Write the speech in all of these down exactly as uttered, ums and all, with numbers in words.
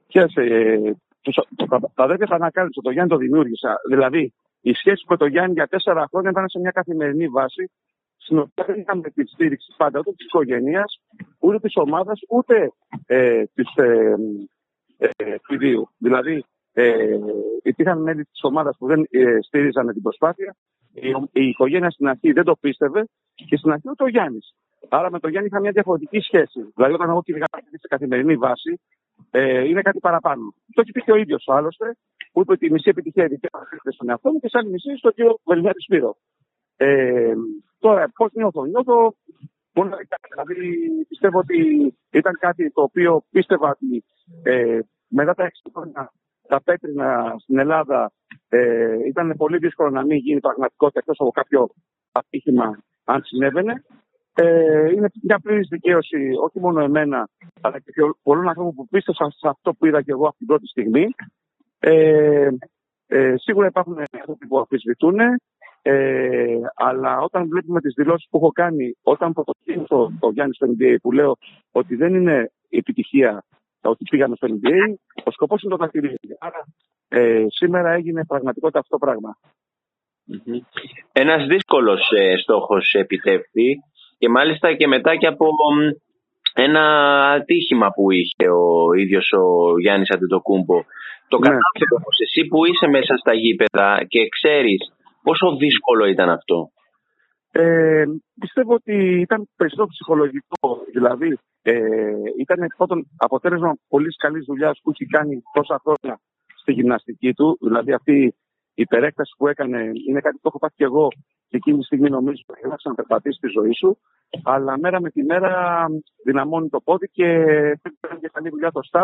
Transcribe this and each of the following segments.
Ποιες, ε, τους, το, τα αδέρφια θα ανακάλυψα, το Γιάννη το δημιούργησα. Δηλαδή, η σχέση με τον Γιάννη για τέσσερα χρόνια ήταν σε μια καθημερινή βάση, στην οποία δεν είχαμε τη στήριξη πάντα ούτε τη οικογένεια, ούτε τη ομάδα, ούτε ε, της, ε, ε, του ιδίου. Δηλαδή, ε, υπήρχαν μέλη τη ομάδα που δεν ε, στήριζαν την προσπάθεια. Η, η οικογένεια στην αρχή δεν το πίστευε και στην αρχή ούτε ο Γιάννης. Άρα με τον Γιάννη είχα μια διαφορετική σχέση. Δηλαδή, όταν εγώ κυνηγάω σε καθημερινή βάση, ε, είναι κάτι παραπάνω. Το έχει πει και ο ίδιο άλλωστε, που είπε ότι η μισή επιτυχία είναι στον εαυτό μου και σαν μισή στον κύριο Βελιάδη Σπύρο. Ε, τώρα, πώ νιώθω. Νιώθω μοναδικά. Δηλαδή, πιστεύω ότι ήταν κάτι το οποίο πίστευα ότι ε, μετά τα έξι χρόνια τα πέτρινα στην Ελλάδα ε, ήταν πολύ δύσκολο να μην γίνει πραγματικότητα εκτός από κάποιο ατύχημα, αν συνέβαινε. Ε, είναι μια πλήρης δικαίωση όχι μόνο εμένα, αλλά και πολλών ανθρώπων που πίστευσαν σε αυτό που είδα και εγώ από την πρώτη στιγμή. Ε, ε, σίγουρα υπάρχουν άνθρωποι που αμφισβητούν, ε, αλλά όταν βλέπουμε τις δηλώσεις που έχω κάνει, όταν πρωτοκίνητο το Γιάννη στο N B A, που λέω ότι δεν είναι επιτυχία ότι πήγαμε στο N B A, ο σκοπός είναι το δαχτυλίδι. Άρα ε, σήμερα έγινε πραγματικότητα αυτό το πράγμα. Mm-hmm. Ένας δύσκολος ε, στόχος επιτεύχθη και μάλιστα και μετά και από ένα ατύχημα που είχε ο ίδιος ο Γιάννης Αντετοκούμπο. Το Ναι. κατάφερε όμως εσύ που είσαι μέσα στα γήπεδα και ξέρεις πόσο δύσκολο ήταν αυτό. Ε, πιστεύω ότι ήταν περισσότερο ψυχολογικό. Δηλαδή, ε, ήταν πρώτον αποτέλεσμα πολύ καλής δουλειάς που έχει κάνει τόσα χρόνια στη γυμναστική του. Δηλαδή, αυτή η υπερέκταση που έκανε είναι κάτι που έχω πάθει και εγώ και εκείνη τη στιγμή νομίζω ότι θα ξαναπερπατήσει τη ζωή σου. Αλλά μέρα με τη μέρα δυναμώνει το πόδι και έκανε και καλή δουλειά το staff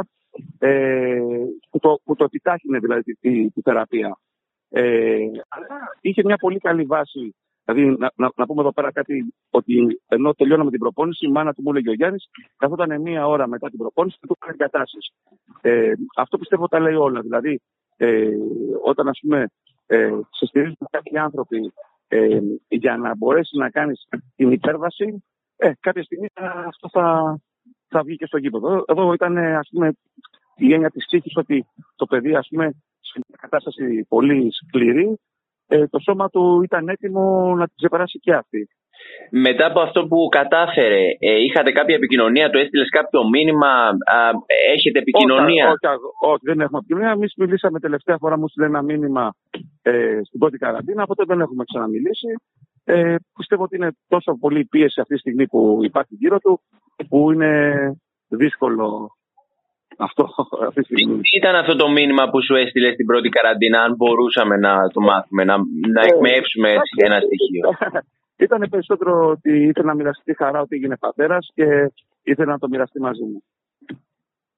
ε, που, το, που το επιτάχυνε δηλαδή τη, τη, τη θεραπεία. Ε, αλλά είχε μια πολύ καλή βάση. Δηλαδή, να, να, να πούμε εδώ πέρα κάτι, ότι ενώ τελειώναμε την προπόνηση, η μάνα του μου έλεγε ο Γιάννης, καθόταν μία ώρα μετά την προπόνηση και του έκανε εγκατάσταση. Ε, αυτό πιστεύω τα λέει όλα. Δηλαδή, ε, όταν ας πούμε ε, σε στηρίζουν κάποιοι άνθρωποι ε, για να μπορέσει να κάνεις την υπέρβαση, ε, κάποια στιγμή αυτό θα, θα βγει και στο γήπεδο. Εδώ ήταν ας πούμε η έννοια της ψύχης ότι το παιδί ας πούμε σε μια κατάσταση πολύ σκληρή, ε, το σώμα του ήταν έτοιμο να την ξεπεράσει και αυτή. Μετά από αυτό που κατάφερε, ε, είχατε κάποια επικοινωνία, του έστειλες κάποιο μήνυμα, α, έχετε επικοινωνία? Όχι, όχι, όχι, δεν έχουμε επικοινωνία. Εμείς μιλήσαμε τελευταία φορά, μου στείλε ένα μήνυμα ε, στην πρώτη καραντίνα, οπότε δεν έχουμε ξαναμιλήσει. Ε, πιστεύω ότι είναι τόσο πολύ πίεση αυτή τη στιγμή που υπάρχει γύρω του, που είναι δύσκολο αυτό αυτή τη στιγμή. Τι ήταν αυτό το μήνυμα που σου έστειλε στην πρώτη καραντίνα, αν μπορούσαμε να το μάθουμε, να, να ε, εκμεύσουμε ε, ένα στοιχείο? Ήταν περισσότερο ότι ήθελε να μοιραστεί τη χαρά ότι έγινε πατέρας και ήθελε να το μοιραστεί μαζί μου.